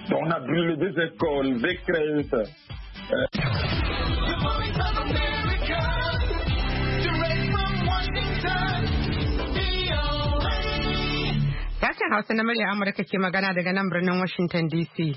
Donc, on a brûlé 2 écoles, 2 crèches. Sashen Hausa na murya Amurka ke magana daga nan birnin Washington DC.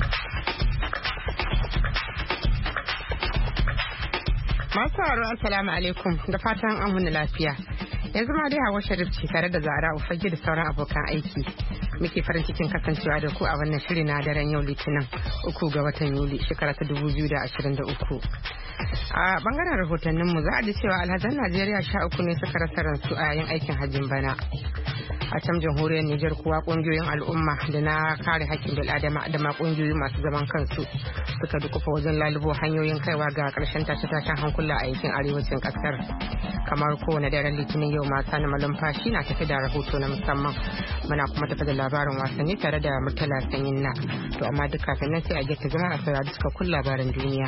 Masu sauraro assalamu alaikum da fatan an wuni lafiya. Yanzu ma dai Hawa Sharif ce tare da Zara Ufage da sauran abokan aiki. Muke farin cikin kasancewa da ku a wannan shiri na daren yau Litinin 3 ga watan Yuli shekara ta 2023. A bangaren rahotanninmu za a ji cewa alhazan Najeriya 13 ne suka rasa ransu a yayin aikin hajjin bana. A can jamhuriyar Nijar kuwa kungiyoyin al'umma da na kare haƙƙin bil'adama da ma kungiyoyi masu zaman kansu suka dukufa wajen lalubo hanyoyin kaiwa ga ƙarshen tashe-tashen hankula a yankin arewacin ƙasar. Kamar kowane daren litinin yau mata na malumfashi na tafi da rahoto na musamman. Muna kuma tafi da labarin wasanni tare da Murtala Sanyin na. To amma duk kafin nan sai a geta zama a saurari cikakkun labaran duniya.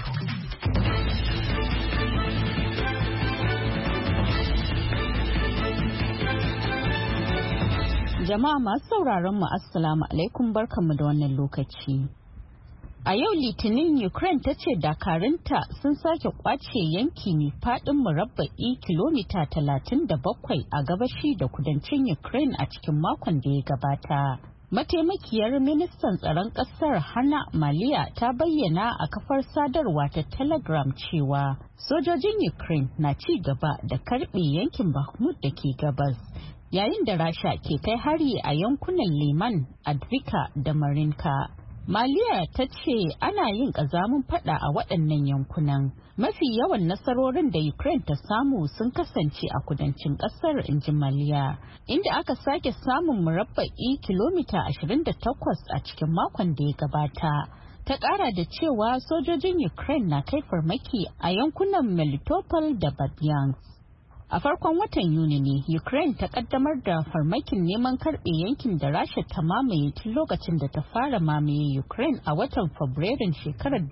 Jama'a masu sauraron mu assalamu alaikum barkanmu da wannan lokaci. A yau Litinin Ukraine ta ce dakarunta sun sake kwace yanki mai faɗin murabba'i kilomita 37 a gabashi da kudancin Ukraine a cikin makon da ya gabata. Mataimakiyar ministan tsaron ƙasar Hana Maliya ta bayyana a kafar sadarwa ta Telegram cewa sojojin Ukraine na ci gaba da karɓe yankin Bakhmut da ke gabas. Yayin da Rasha ke kai hari a yankunan Liman, Advika da Marinka. Maliya ta ce ana yin ƙazamin fada a waɗannan yankunan. Mafi yawan nasarorin da Ukraine ta samu sun kasance a kudancin ƙasar, inji Maliya, inda aka sake samun murabba'i kilomita 28 a cikin makon da ya gabata. Ta ƙara da cewa sojojin Ukraine na kai farmaki a yankunan Melitopol da Berdyansk. A farkon watan Yuni ne Ukraine ta kaddamar da farmakin neman karbe yankin da Rasha ta mamaye tun lokacin da ta fara mamaye Ukraine a watan Fabrairun shekarar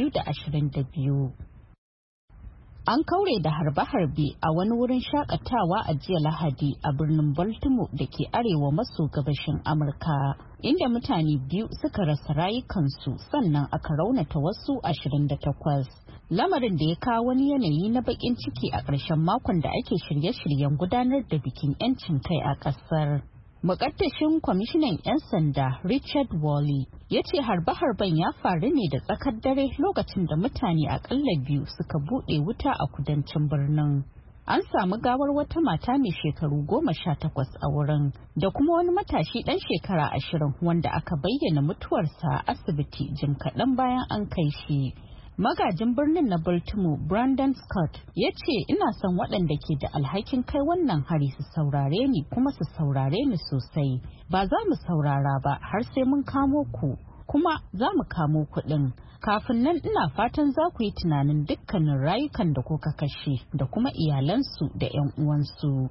2022. An kaure da harbe-harbe a wani wurin shakatawa a jiya Lahadi a birnin Baltimore da ke arewa maso gabashin Amurka, inda mutane 2 suka rasa rayukansu sannan aka raunata wasu 28. Lamarin da ya kawo wani yanayi na bakin ciki a ƙarshen makon da ake shirye-shiryen gudanar da bikin 'yancin kai a ƙasar. Muƙaddashin kwamishinan 'yan sanda Richard Wally ya ce harbe-harben ya faru ne da tsakar dare lokacin da mutane akalla 2 suka buɗe wuta a kudancin birnin. An samu gawar wata mata mai shekaru 18 a wurin da kuma wani matashi ɗan shekara 20 wanda aka bayyana mutuwarsa a asibiti jim kaɗan bayan an kai shi. Magajin birnin na Baltimore, Brandon Scott, ya ce ina son waɗanda ke da alhakin kai wannan hari su saurare ni kuma su saurare ni sosai. Ba za mu saurara ba har sai mun kamo ku, kuma za mu kamo kuɗin. Kafin nan ina fatan za ku yi tunanin dukkanin rayukan da kuka kashe da kuma iyalansu da 'yan uwansu.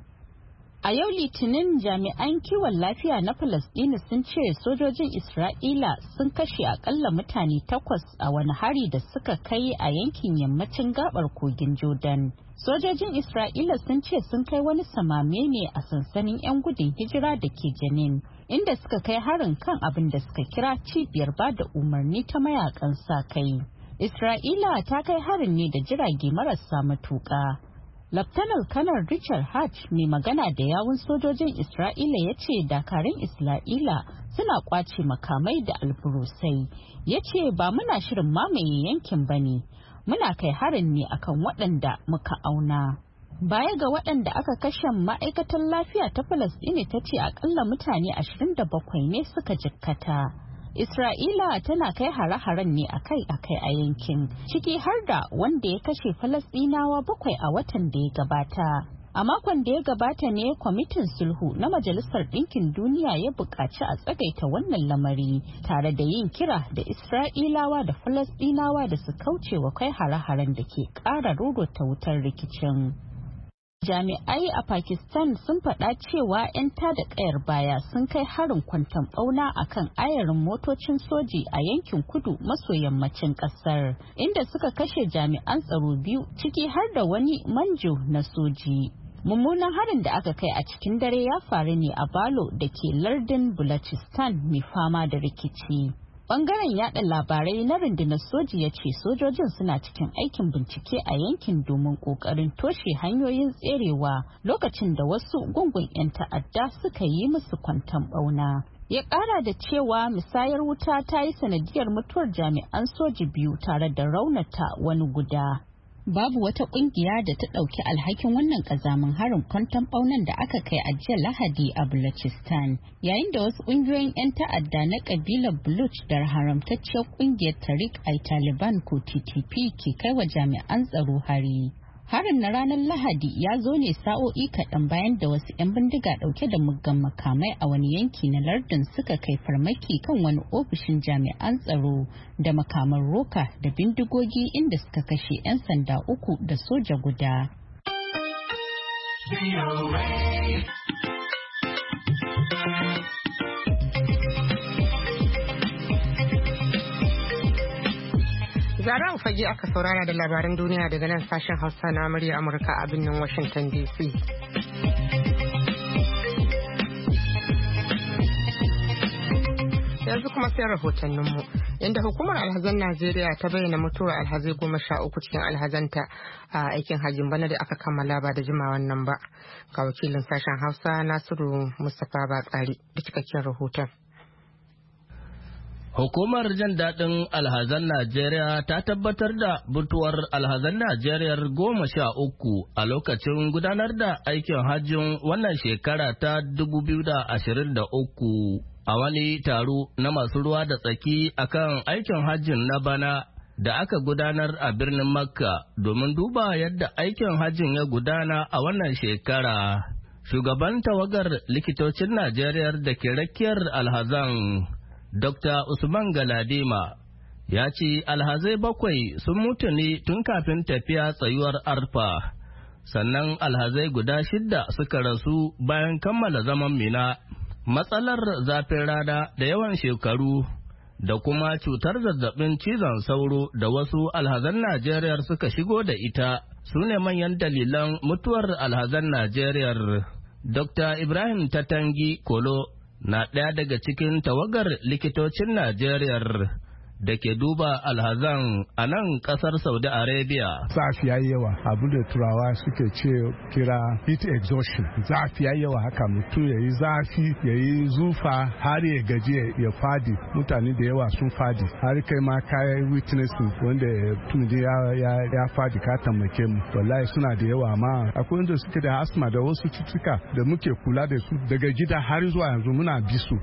A yau Litinin jami'an kiwon lafiya na Falasɗinu sun ce sojojin Isra'ila sun kashe akalla mutane 8 a wani hari da suka kai a yankin yammacin gabar kogin Jordan. Sojojin Isra'ila sun ce sun kai wani samame ne a sansanin 'yan gudun hijira da ke Jenin, inda suka kai harin kan abin da suka kira cibiyar ba da umarni ta mayakan sa kai. Isra'ila ta kai harin ne da jirage marasa matuƙa. Laftanar Kanar Richard Hatch mai magana da yawun sojojin Isra'ila ya ce dakarun Isra'ila suna kwace makamai da alburusai. Ya ce ba muna shirin mamaye yankin ba ne, muna kai harin ne akan waɗanda muka auna. Baya ga waɗanda aka kashe, ma'aikatan lafiya ta Falasɗini ta ce akalla mutane 27 ne suka jikkata. Isra'ila tana kai hare-haren ne akai-akai a yankin, ciki har da wanda ya kashe Falasɗinawa 7 a watan da ya gabata. A makon da ya gabata ne kwamitin sulhu na Majalisar Ɗinkin Duniya ya buƙaci a tsagaita wannan lamari tare da yin kira da Isra'ilawa da Falasɗinawa da su kauce wa kai hare-haren da ke ƙara rurrota wutar rikicin. Jami'ai a Pakistan sun faɗa cewa 'yan tada ƙayar baya sun kai harin kwanton ɓauna a kan ayarin motocin soji a yankin kudu maso yammacin ƙasar, inda suka kashe jami'an tsaro 2 ciki har da wani manjo na soji. Mummunan harin da aka kai a cikin dare ya faru ne a Balo da ke lardin Balochistan mai fama da rikici. Bangaren yada labarai na rundunar soji ya ce sojojin suna cikin aikin bincike a yankin domin kokarin toshe hanyoyin tserewa lokacin da wasu gungun 'yan ta'adda suka yi musu kwanton bauna. Ya kara da cewa musayar wuta ta yi sanadiyar mutuwar jami'an soji 2 tare da raunata wani guda. Babu wata kungiya da ta ɗauki alhakin wannan ƙazamin harin kwanton ɓaunan da aka kai a jiya Lahadi a Balochistan, yayin da wasu ƙungiyoyin 'yan ta'adda na ƙabilar Baloch da haramtacciyar ƙungiyar Tariq-i-Taliban ko TTP ke kai wa jami'an tsaro hari. Harin na ranar Lahadi ya zo ne sa'o'i kaɗan bayan da wasu 'yan bindiga ɗauke da muggan makamai a wani yanki na lardin suka kai farmaki kan wani ofishin jami'an tsaro da makaman roka da bindigogi inda suka kashe 'yan sanda 3 da soja guda. Zara Fage aka saurara da labaran duniya daga nan sashen Hausa na murya Amurka a birnin Washington DC. Yanzu kuma sai rahotanninmu, inda hukumar alhazan Najeriya ta bayyana mutuwar alhazai 13 cikin alhazanta a aikin hajjin bana da aka kammala ba da jimawan nan ba. Ga wakilin sashen Hausa Nasiru Mustapha Batsari da cikakken rahoton. Hukumar jin daɗin alhazan Najeriya ta tabbatar da mutuwar alhazan Najeriya 13 a lokacin gudanar da aikin hajjin wannan shekara ta 2023 a wani taro na masu ruwa da tsaki akan aikin hajjin na bana da aka gudanar a birnin Makka domin duba yadda aikin hajjin ya gudana a wannan shekara. Shugaban tawagar likitocin Najeriya da ke rakiyar alhazan Dr. Usman Galadima ya ce alhazai 7 sun mutu ne tun kafin tafiya tsayuwar arfa, sannan alhazai guda 6 suka rasu bayan kammala zaman Mina. Matsalar zafin rana da yawan shekaru da kuma cutar zazzabin cizon sauro da wasu alhazan Najeriya suka shigo da ita su ne manyan dalilan mutuwar alhazan Najeriya. Dr. Ibrahim Tatangi Kolo na ɗaya daga cikin tawagar likitocin Najeriya da ke duba alhazan a nan ƙasar Saudi Arabia. Zafi ya yawa, abu da turawa suke kira heat exhaustion. Zafi ya yawa haka mutum ya yi zafi, ya yi zufa har ya gaji ya fadi. Mutane da yawa sun fadi. Har kai ma kayan witnessing wanda tun ya fadi ka tamake mu. Wallahi suna da yawa amma akwai wanda suke da asma da wasu cututtuka da muke kula da su daga gida har zuwa yanzu muna bisu.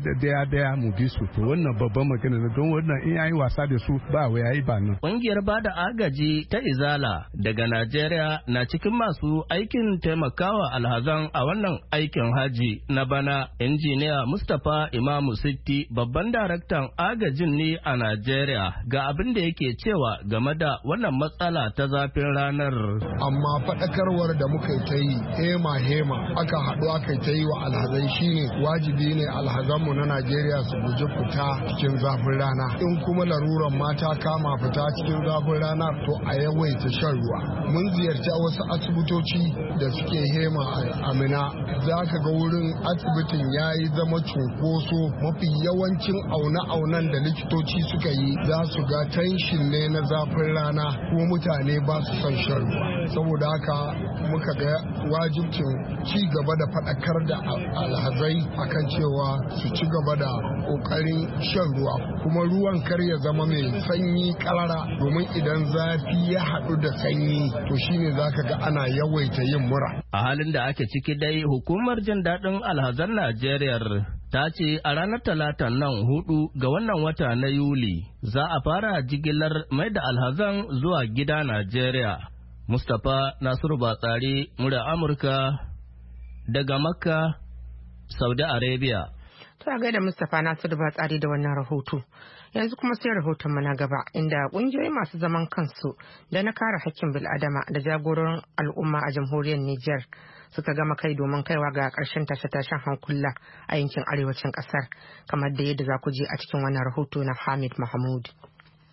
Daya mu bisu. To wannan babban magana don wannan in yayi wasa da su ba wai yayi ba nan. Ƙungiyar bada agaji ta Izala daga Najeriya na cikin masu aikin taimakawa alhazan a wannan aikin haji na bana. Injiniya Mustapha Imamu Sitti babban daraktan agajin ne a Najeriya ga abin da yake cewa game da wannan matsala ta zafin ranar. Amma faɗakarwar da muka ta yi hema aka haɗu aka ta yi wa alhazai shine wajibi ne alhazanmu na Najeriya su guji fita cikin zafin rana. In kuma laruran mata kama fita cikin zafin rana to a yawaita shan ruwa. Mun ziyarci wasu asibitoci da suke hema a Mina, za ka ga wurin asibitin ya yi zama cunkoso. Mafi yawancin aune-aunen da likitoci suka yi za su ga tanshin ne na zafin rana kuma mutane ba su son shan ruwa. Saboda haka muka ga wajibcin ci gaba da faɗakar da alhazai akan cewa su ci gaba da ƙoƙarin shan ruwa, kuma ruwan kar ya zama mai sanyi karara, domin idan zafi ya haɗu da sanyi to shine zaka ga ana yawaita yin mura. A halin da ake ciki dai hukumar jin daɗin alhazan Najeriya ta ce a ranar Talatan nan 4 ga wannan wata na Yuli za a fara jigilar mai da alhazan zuwa gida Najeriya. Mustapha Nasiru Batsari, murya Amurka daga Makka, Saudi Arabia. Ta gaida Mustapha Nasiru Batsari da wannan rahoto. Yanzu kuma sai rahoton mu na gaba, inda kungiyoyi masu zaman kansu da na kare hakkin bil'adama da jagororin al'umma a jamhuriyar Nijar suka gama kai domin kaiwa ga ƙarshen tashe-tashen hankula a yankin arewacin ƙasar, kamar da yadda za ku je a cikin wannan rahoto na Hamid Mahmud.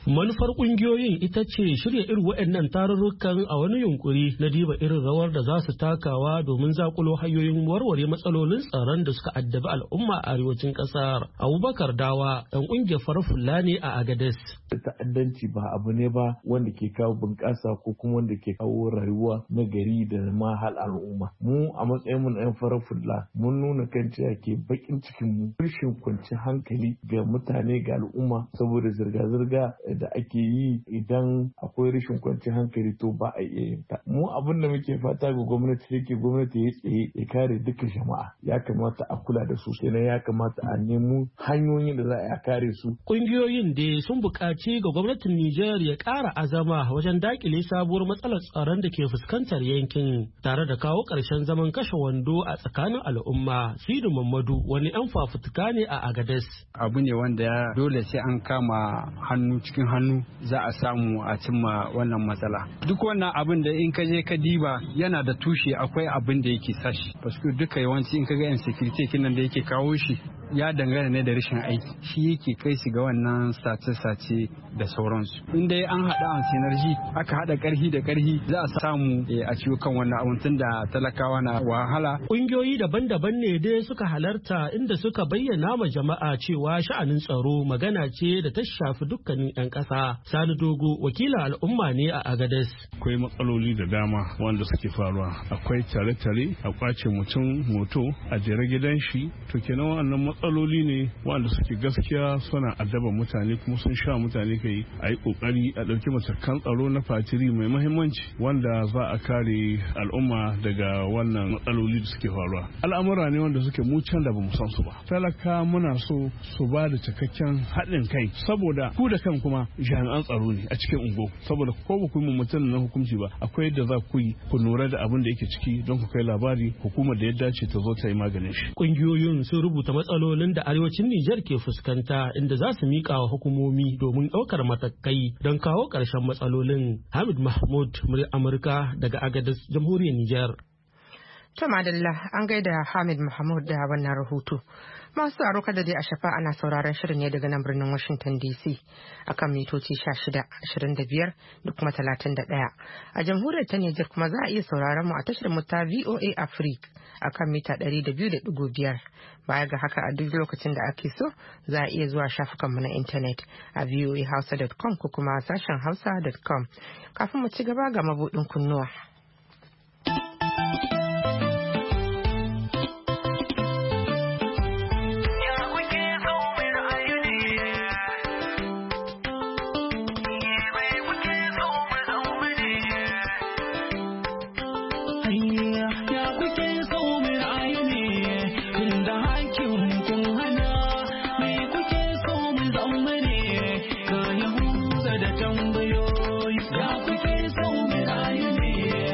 Manufar ƙungiyoyin ita ce shirya irin waɗannan tarurrukan a wani yunkuri na diba irin rawar da za su takawa domin zakulo hanyoyin warware matsalolin tsaron da suka addabi al'umma a arewacin ƙasar. Abubakar Dawa ɗan ƙungiyar farar Fulani a Agadez. Ta'addanci ba abu ne ba wanda ke kawo bunƙasa ko kuma wanda ke kawo rayuwa na gari da mahal al'umma. Mu a matsayin mu na 'yan farar fulla mun nuna kan cewa ke bakin cikin mu rashin kwanciyar hankali ga mutane ga al'umma saboda zirga-zirga da ake yi idan akwai rashin kwanciyar hankali to ba a iya yin ta. Mu abin da muke fata ga gwamnati yake gwamnati ya tsaye ya kare duka jama'a. Ya kamata a kula da su kenan ya kamata a nemo hanyoyin da za a kare su. Ƙungiyoyin da sun buƙaci ga gwamnatin Nijar ya ƙara azama wajen daƙile sabuwar matsalar tsaron da ke fuskantar yankin tare da kawo ƙarshen zaman kashe wando a tsakanin al'umma. Sidi Mamadu wani 'yan fafutuka ne a Agadez. Abu ne wanda dole sai an kama hannu cikin hannu za a samu a cimma wannan matsala. Duk wannan abin da in ka je ka diba yana da tushe akwai abin da yake sashi. Paske duka yawanci in ka ga insecurity kinan da yake kawo shi ya dangana ne da rashin aiki. Shi yake kai shi ga wannan sace-sace da sauransu. In dai an haɗa an synergy aka haɗa ƙarfi da ƙarfi za a samu a ciwo kan wannan abun tun da talakawa na wahala. Ƙungiyoyi daban-daban ne dai suka halarta inda suka bayyana ma jama'a cewa sha'anin tsaro magana ce da ta shafi dukkanin 'yan ƙasa. Sani Dogo wakilin al'umma ne a Agadez. Akwai matsaloli da dama wanda suke faruwa. Akwai tare-tare a kwace mutum moto a jere gidan shi. To kenan wannan matsaloli ne wanda suke gaskiya suna addaba mutane kuma sun sha mutane kai a yi kokari a ɗauki matakan tsaro na fatiri mai mahimmanci wanda za a kare al'umma daga wannan matsaloli da suke faruwa. Al'amura ne wanda suke mu can da bamu san su ba. Talaka muna so su ba da cikakken haɗin kai saboda ku da kan kuma jami'an tsaro ne a cikin ungo saboda ko ba ku yi mutum na hukunci ba akwai yadda za ku yi ku lura da abin da yake ciki don ku kai labari hukumar da ya dace ta zo ta yi maganin shi. Ƙungiyoyin sun rubuta matsalolin da arewacin Nijar ke fuskanta inda za su miƙa wa hukumomi domin ɗaukar matakai don kawo ƙarshen matsalolin. Hamid Mahmud, murya Amurka daga Agadez, Jamhuriyar Nijar. To madalla an gaida Hamid Mahmud da wannan rahoto. Masu aro kada dai a shafa ana sauraron shirin ne daga nan birnin Washington DC akan mitoci 16, 25 da kuma 31. A jamhuriyar ta Nijar kuma za a iya sauraron mu a tashar mu ta VOA Africa akan mita 200.5. Baya ga haka a duk lokacin da ake so za a iya zuwa shafukanmu na intanet a voahausa.com ko kuma sashen hausa.com. Kafin mu ci gaba ga mabuɗin kunnuwa. Tambayoyi ya kuke so mu rayu ne.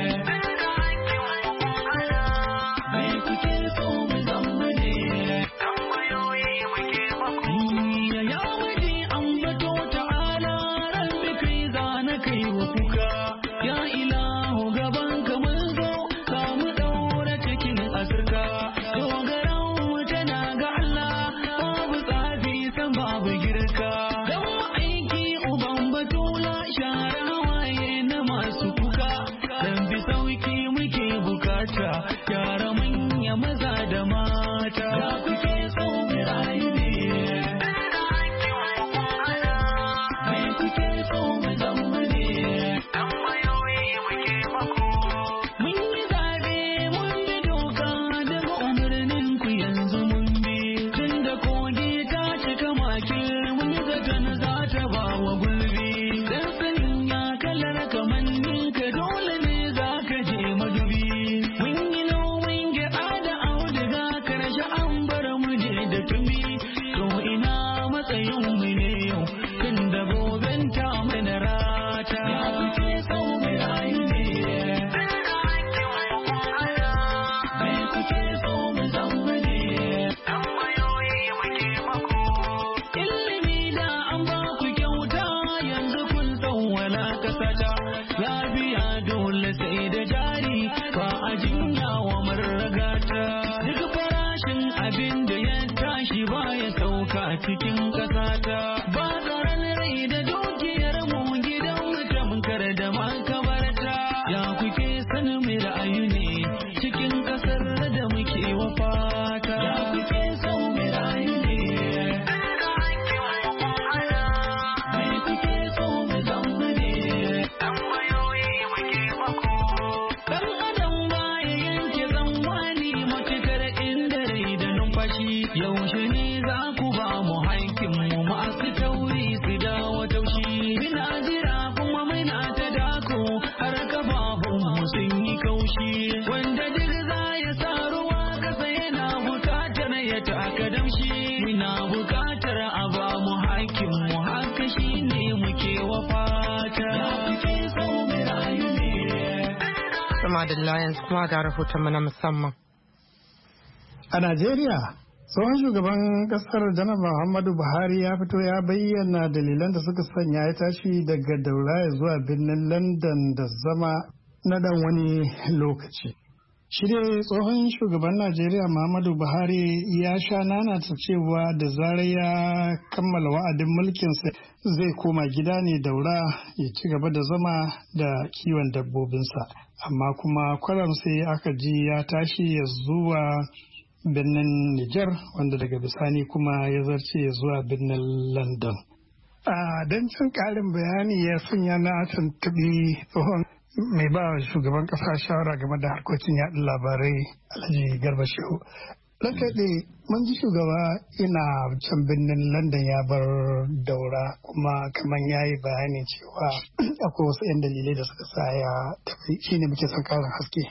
Sama da Lions kuma ga rahoton na musamman. A Najeriya, tsohon shugaban kasar Janar Muhammadu Buhari ya fito ya bayyana dalilan da suka sanya ya tashi daga Daura zuwa birnin London da zama na dan wani lokaci. Shi dai tsohon shugaban Najeriya Muhammadu Buhari ya sha nanata cewa da zarar ya kammala wa'adin mulkinsa zai koma gida ne Daura ya ci gaba da zama da kiwon dabbobinsa. Amma kuma kwaram sai aka ji ya tashi ya zuwa birnin Nijar wanda daga bisani kuma ya zarce zuwa birnin London. Don cin ƙarin bayani ya sanya na tuntuɓi tsohon mai ba shugaban ƙasa shawara game da harkokin yaɗa labarai Alhaji Garba Shehu. Lantarki mun ji shugaba ina can birnin London ya bar Daura kuma kamar ya yi bayani cewa akwai wasu 'yan dalilai da suka sa ya tafi shi ne muke son ƙarin haske.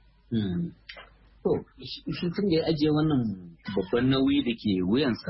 Shi tun da ya ajiye wannan babban nauyi da ke wuyansa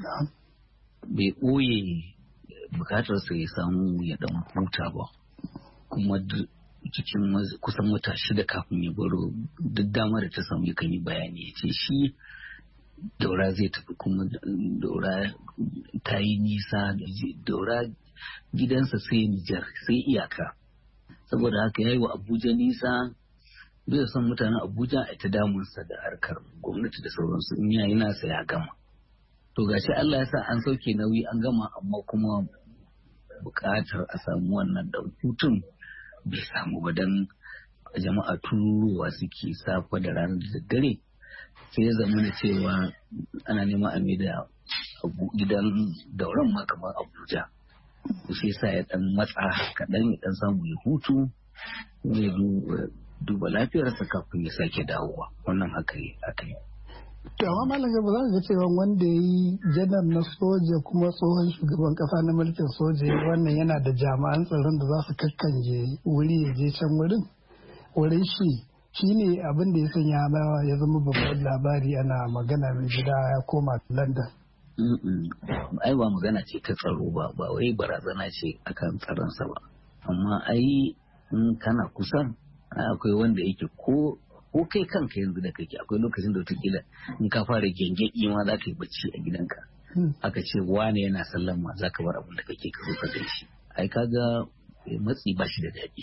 bai ɓoye bukatarsa ya samu ya ɗan huta ba, kuma cikin kusan wata 6 kafin ya baro duk dama da ta samu yakan yi bayani ya ce shi Daura zai tafi, kuma Daura ta yi nisa, Daura gidansa sai Nijar sai iyaka, saboda haka ya yi wa Abuja nisa. Bai son mutanen Abuja a ta damunsa da harkar gwamnati da sauransu, in yayi nasa ya gama. To gashi Allah ya sa an sauke nauyi an gama, amma kuma buƙatar a samu wannan hutun bai samu ba, dan jama'a tururuwa suke safa da ranar da daddare, sai ya zama da cewa ana neman a mai da gidan Dauran ma kamar Abuja. Shi sa ya dan matsa kaɗan ya dan samu ya hutu, zai duba lafiyarsa kafin ya sake dawowa. Wannan haka yi. To amma malam ba za ka ga cewa wanda ya yi janar na soja kuma tsohon shugaban kasa na mulkin soja wannan yana da jami'an tsaron da za su kakkanje wuri ya je can wurin shi ne abin da ya sanya ya zama babban labari ana magana mai gida ya koma London. Ai ba magana ce ta tsaro ba wai barazana ce akan tsaronsa ba, amma ai in kana kusa akwai wanda yake ko kai kanka yanzu da kake akwai lokacin da wataƙila in ka fara gyangyaɗi ma za ka yi bacci a gidanka, aka ce wane yana sallama za ka bar abin da kake ka zo ka gaishe. Ai kaga matsi ba shi da daɗi.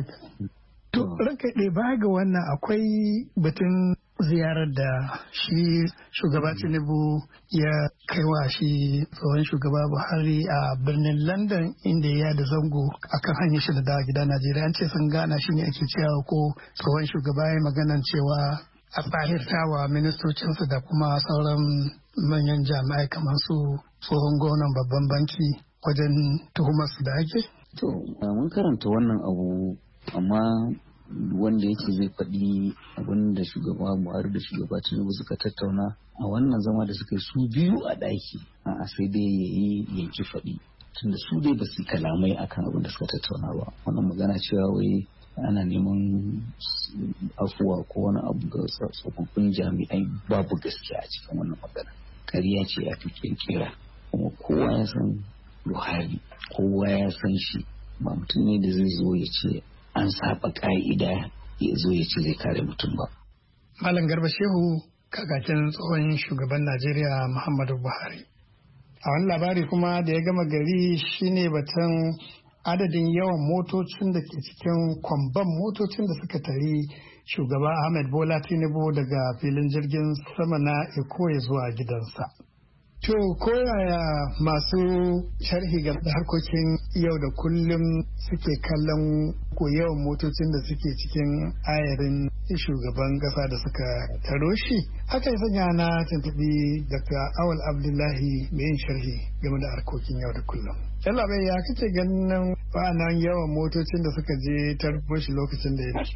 To ranka ɗaya baya ga wannan akwai batun ziyarar da shi shugaba Tinubu ya kaiwa shi tsohon shugaba Buhari a birnin London, inda ya da zango akan hanyar shi da dawa gida Najeriya. An ce sun gana shi ne ake cewa ko tsohon shugaba ya maganan cewa a tsahirtawa ministocinsa da kuma sauran manyan jami'ai kamar su tsohon gwamnan babban banki wajen tuhumar su da ake. To mun karanta wannan abu, amma wanda yake zai faɗi abin da shugaba Buhari da shugaba Tinubu suka tattauna a wannan zama da suka yi su biyu a ɗaki, a sai dai ya yi yanki faɗi, tunda su dai ba su kalamai akan abin da suka tattauna ba. Wannan magana cewa wai ana neman afuwa ko wani abu ga tsofaffin jami'ai, babu gaskiya a cikin wannan magana, ƙarya ce a cikin kira. Kuma kowa ya san Buhari, kowa ya san shi ba mutum ne da zai zo ya ce an saba ka'ida ya zo ya ce zai kare mutum ba. Malam Garba Shehu, kakakin tsohon shugaban Najeriya Muhammadu Buhari. A wani labari kuma da ya gama gari shine batun adadin yawan motocin da ke cikin kwamban motocin da suka tari shugaba Ahmed Bola Tinubu daga filin jirgin sama na Eko ya zuwa gidansa. To koyaya masu sharhi game da harkokin yau da kullum suke kallon ko yawan motocin da suke cikin ayarin shugaban kasa da suka taro shi? Haka ya sanya na tuntuɓi Dr. Awal Abdullahi mai yin sharhi game da harkokin yau da kullum. Yalla bai ya kace ganin wa'annan yawan motocin da suka je tarbo shi lokacin da ya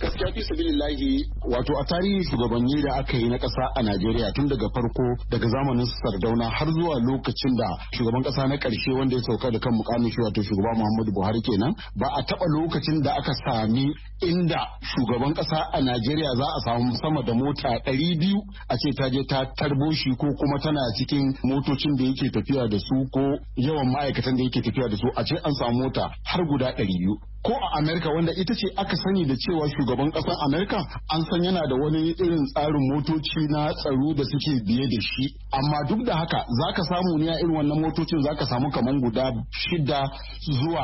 Gaskiya fi sabilillahi wato a tarihin shugabanni da aka yi na ƙasa a Najeriya tun daga farko daga zamanin Sardauna har zuwa lokacin da shugaban ƙasa na ƙarshe wanda ya sauka da kan mukamin shi wato shugaba Muhammadu Buhari kenan ba a taɓa lokacin da aka sami inda shugaban ƙasa a Najeriya za a samu sama da mota 200 a ce ta je ta tarbo shi ko kuma tana cikin motocin da yake tafiya da su ko yawan ma'aikatan da yake tafiya da su a ce an samu mota har guda 200. Ko a Amerika wanda ita ce aka sani da cewa shugaban ƙasar Amerika an san yana da wani irin tsarin motoci na tsaro da suke biye da shi. Amma duk da haka za ka samu ne a irin wannan motocin za ka samu kaman guda 6 zuwa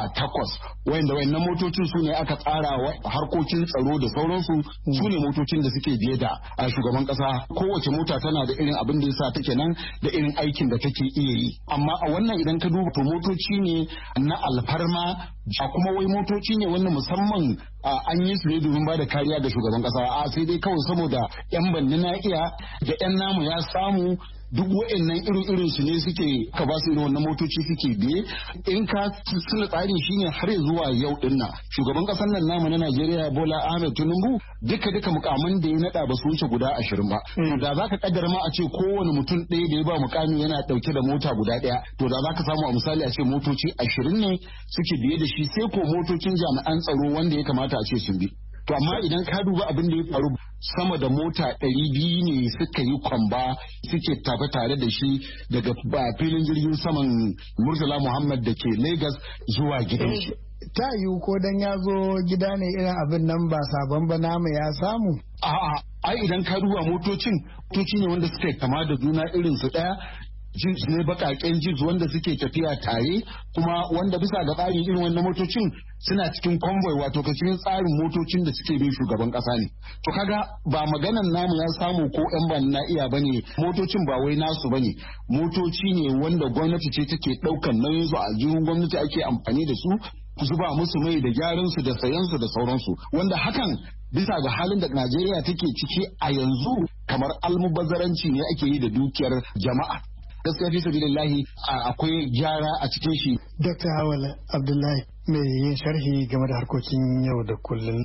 8 wanda wayannan motocin su ne aka tsara wa harkokin tsaro da sauransu su ne motocin da suke biye da shugaban ƙasa. Kowace mota tana da irin abin da ya sa take nan da irin aikin da take iya yi. Amma a wannan idan ka duba to motoci ne na alfarma ba kuma wai motoci ne wannan musamman an yi su ne domin ba da kariya ga shugaban kasa a sai dai kawai saboda yan banni na iya da yan namu ya samu duk wa'annan irin su ne suke ka ba su irin wannan motoci suke biye in ka suna tsarin shine har zuwa yau din nan shugaban kasar nan namu na Najeriya Bola Ahmed Tinubu duka mukaman da ya nada ba su wuce guda 20 ba da zaka kaddara ma a ce kowane mutum ɗaya da ya ba mukami yana dauke da mota guda ɗaya to da zaka samu a misali a ce motoci 20 ne suke biye da shi sai ko motocin jami'an tsaro wanda ya kamata a ce sun bi. To amma idan ka duba abin da ya faru sama da mota 200 ne suka yi kwamba suke tafi tare da shi daga filin jirgin saman Murtala Muhammad da ke Lagos zuwa gidan shi. Ta yiwu ko dan ya zo gida ne irin abin nan ba sabon ba namu ya samu? A'a, ai idan ka duba motoci ne wanda suka kama da juna irin su ɗaya. Jeans ne bakaken jeans wanda suke tafiya tare kuma wanda bisa ga tsarin irin wannan motocin suna cikin convoy wato cikin tsarin motocin da suke bin shugaban kasa ne to kaga ba maganan namu ya samu ko yan ban na iya bane motocin ba wai nasu bane motoci ne wanda gwamnati ce take daukan nauyin su a jihun gwamnati ake amfani da su zuba musu mai da gyaran su da sayan su da sauransu wanda hakan bisa ga halin da Najeriya take ciki a yanzu kamar almubazzaranci ne ake yi da dukiyar jama'a gaskiya fi sabilillahi akwai gyara a cikin shi. Dr. Hawala Abdullahi mai yin sharhi game da harkokin yau da kullum.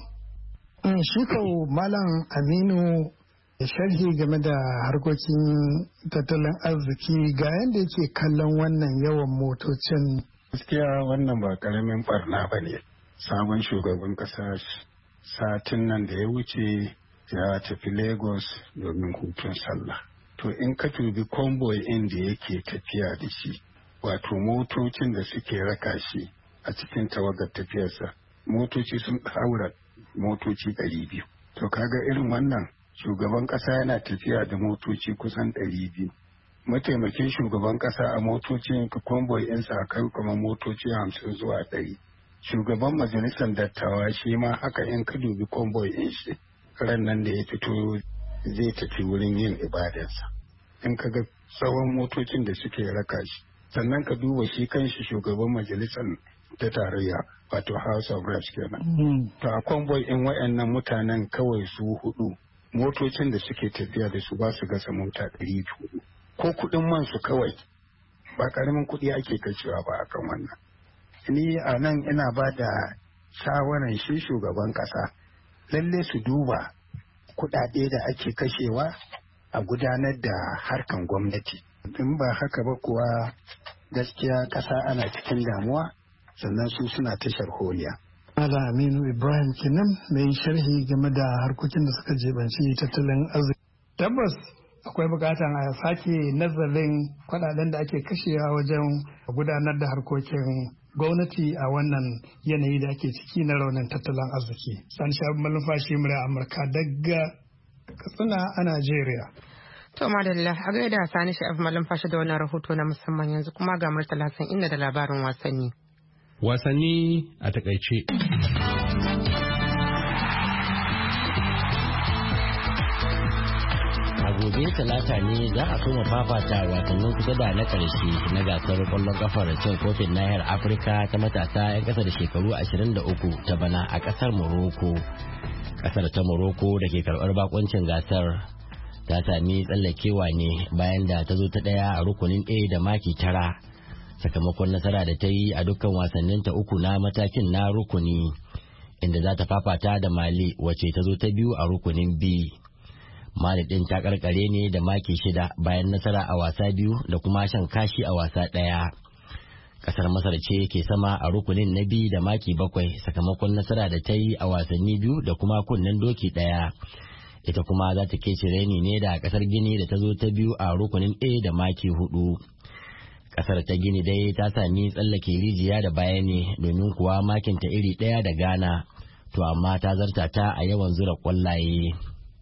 Shi kawo Malam Aminu sharhi game da harkokin tattalin arziki ga yadda yake kallon wannan yawan motocin. Gaskiya wannan ba karamin barna ba ne. Sabon shugaban kasa satin nan da ya wuce ya tafi Lagos domin hutun sallah. To in ka tubi convoy in da yake tafiya da shi wato motocin da suke raka shi a cikin tawagar tafiyarsa motoci sun haura motoci 200 to kaga irin wannan shugaban kasa yana tafiya da motoci kusan 200 mataimakin shugaban kasa a motocin convoy insa kai kuma motoci 50 zuwa 100 shugaban majalisar dattawa shi ma haka in ka dubi convoy in shi ran nan da ya fito zai tafi wurin yin ibadarsa in ka ga tsawon motocin da suke raka shi sannan ka duba shi kanshi shugaban majalisar ta tarayya wato House of Reps kenan to a convoy in wayannan mutanen kawai su 4 motocin da suke tafiya da su ba su gasa mota 400 ko kudin man su kawai ba karamin kudi ake kashewa ba akan wannan ni a nan ina ba da shawaran shi shugaban kasa lalle su duba kudade da ake kashewa a gudanar da harkan gwamnati in ba haka ba kuwa gaskiya kasa ana cikin damuwa sannan su suna tashar holiya. Malam Aminu Ibrahim kenan mai sharhi game da harkokin da suka jebanci tattalin arziki. Tabbas akwai bukatan a sake nazarin kudaden da ake kashewa wajen gudanar da harkokin gwamnati a wannan yanayi da ake ciki na raunin tattalin arziki. Sani Shabu Malumfashi murya Amurka daga Katsina a Najeriya. To madalla a gaida Sani Shabu Malumfashi da wannan rahoto na musamman yanzu kuma ga Murtala Hassan inda da labarin wasanni. Wasanni a takaice. A gobe talata ne za a soma fafata wasannin kusa da na ƙarshe na gasar ƙwallon ƙafar cin kofin nahiyar Afirka ta matasa 'yan ƙasa da shekaru 23 ta bana a ƙasar Morocco. Ƙasar ta Morocco da ke karɓar bakoncin gasar ta sami tsallakewa ne bayan da ta zo ta ɗaya a rukunin A da maki 9 sakamakon nasara da ta yi a dukkan wasanninta uku na matakin na rukuni. inda za ta fafata da Mali wacce ta zo ta biyu a rukunin B. Mali ɗin ta karkare ne da maki 6 bayan nasara a wasa 2 da kuma shan kashi a wasa 1. Kasar Masar ce ke sama a rukunin na B da maki 7 sakamakon nasara da ta yi a wasanni 2 da kuma kunnen doki 1. Ita kuma za ta kece reni ne da kasar Gini da ta zo ta biyu a rukunin A da maki 4. Kasar ta Gini dai ta sami tsallake rijiya da baya ne domin kuwa makinta iri ɗaya da Ghana, to amma ta zarta ta a yawan zura kwallaye.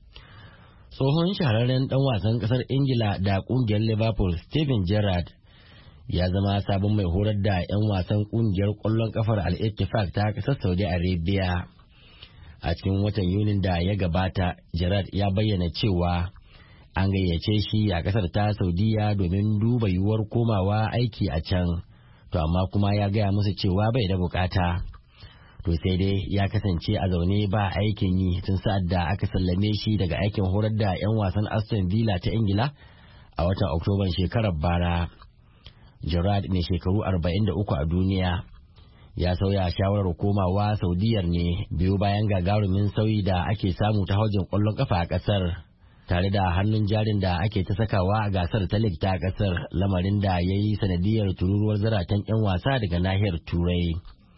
Tsohon shahararren dan wasan kasar Ingila da kungiyar Liverpool Steven Gerrard ya zama sabon mai horar da 'yan wasan kungiyar kwallon kafar Al-Ittifaq ta kasar Saudi Arabia. A cikin watan Yunin da ya gabata, Gerrard ya bayyana cewa an gayyace shi a kasar ta Saudiya domin duba yiwuwar komawa aiki a can, to amma kuma ya gaya musu cewa bai da bukata. To sai dai ya kasance a zaune ba aikin yi tun sa'ad da aka sallame shi daga aikin horar da 'yan wasan Aston Villa ta Ingila a watan Oktoban shekarar bara. Gerrard mai shekaru 43 a duniya ya sauya shawarar komawa Saudiyar ne biyu bayan gagarumin sauyi da ake samu ta hujjar kwallon kafa a kasar, tare da hannun jarin da ake ta sakawa a gasar ta lig ta kasar, lamarin da ya yi sanadiyar tururuwar zaratan 'yan wasa daga nahiyar Turai.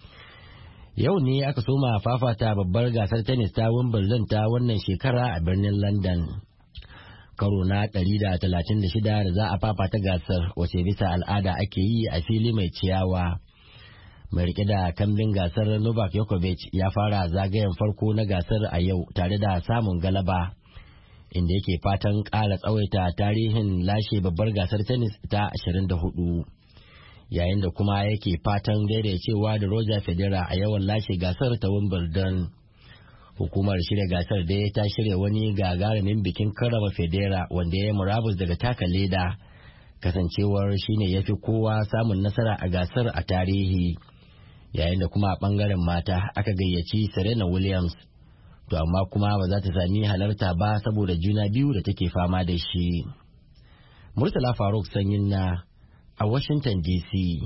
Yau ne aka soma fafata babbar gasar tennis ta Wimbledon ta wannan shekara a birnin London. Karo na 136 da za a fafata gasar wace bisa al'ada ake yi a fili mai ciyawa. Mai rike da kambin gasar Novak Djokovic ya fara zagayen farko na gasar a yau tare da samun galaba, inda yake fatan ƙara tsawaita tarihin lashe babbar gasar tennis ta 24. Yayin da kuma yake fatan daidaicewa da Roger Federer a yawan lashe gasar ta Wimbledon. Hukumar shirya gasar dai ta shirya wani gagarumin bikin karrama Federer wanda ya yi murabus daga taka leda, kasancewar shine ya fi kowa samun nasara a gasar a tarihi. Yayin da kuma a bangaren mata aka gayyaci Serena Williams, to amma kuma ba za ta sami halarta ba saboda juna biyu da take fama da shi. Murtala Faruk Sanyin na a Washington DC.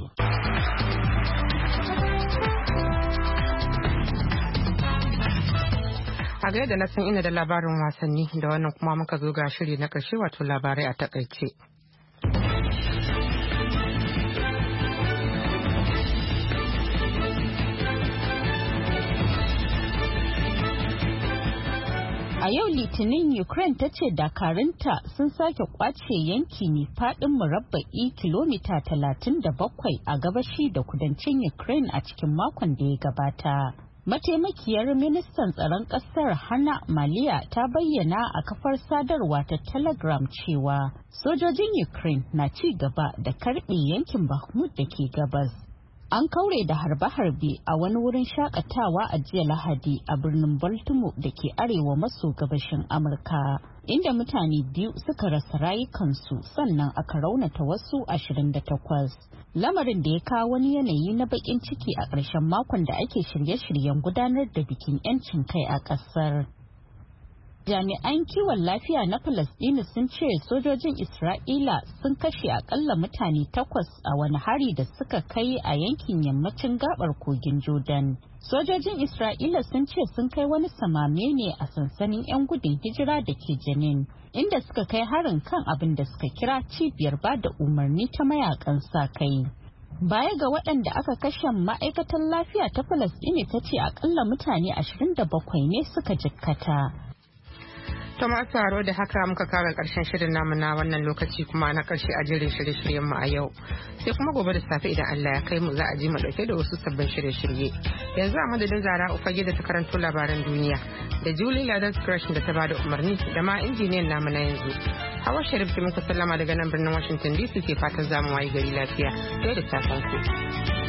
A gaida na san ina da labarin wasanni, da wannan kuma muka zo ga shiri na ƙarshe wato labarai a takaice. A yau Litinin Ukraine ta ce dakarunta sun sake kwace yanki mai faɗin murabba'i kilomita 37 a gabashi da kudancin Ukraine a cikin makon da ya gabata. Mataimakiyar ministan tsaron ƙasar Hana Maliya ta bayyana a kafar sadarwa ta Telegram cewa sojojin Ukraine na ci gaba da karɓe yankin Bakhmut da ke gabas. An kaure da harbe-harbe a wani wurin shakatawa a jiya Lahadi a birnin Baltimore da ke arewa maso gabashin Amurka, inda mutane 2 suka rasa rayukansu sannan aka raunata wasu 28. Lamarin da ya kawo wani yanayi na bakin ciki a ƙarshen makon da ake shirye-shiryen gudanar da bikin 'yancin kai a ƙasar. Jami'an kiwon lafiya na Falasɗinu sun ce sojojin Isra'ila sun kashe akalla mutane 8 a wani hari da suka kai a yankin yammacin gabar kogin Jordan. Sojojin Isra'ila sun ce sun kai wani samame ne a sansanin 'yan gudun hijira da ke Jenin, inda suka kai harin kan abin da suka kira cibiyar ba da umarni ta mayakan sa kai. Baya ga waɗanda aka kashe, ma'aikatan lafiya ta Falasɗinu ta ce akalla mutane 27 ne suka jikkata. To masu haro da haka muka kawo karshen shirin namu na wannan lokaci kuma na karshe a jirin shirye-shiryen mu a yau. Sai kuma gobe da safe idan Allah ya kai mu za a ji mu dauke da wasu sabbin shirye-shirye. Yanzu a madadin Zara Ufage da ta karanto labaran duniya, da Julie Ladas Crush da ta bada umarni, da ma injiniyan namu na yanzu. Hawa Sharif ke muku sallama daga nan birnin Washington DC ke fatan zamu wayi gari lafiya. Sai da safen ku.